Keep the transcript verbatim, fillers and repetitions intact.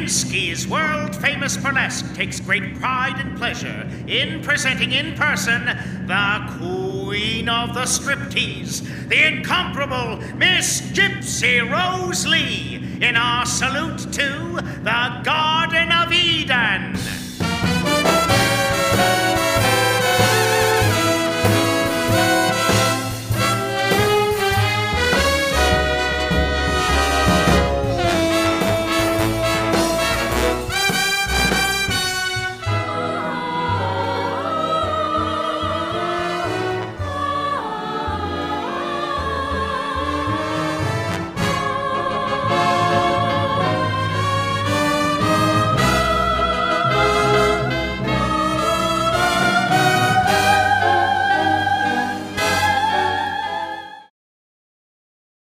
Minsky's world-famous burlesque takes great pride and pleasure in presenting in person the queen of the striptease, the incomparable Miss Gypsy Rose Lee, in our salute to the Garden of Eden.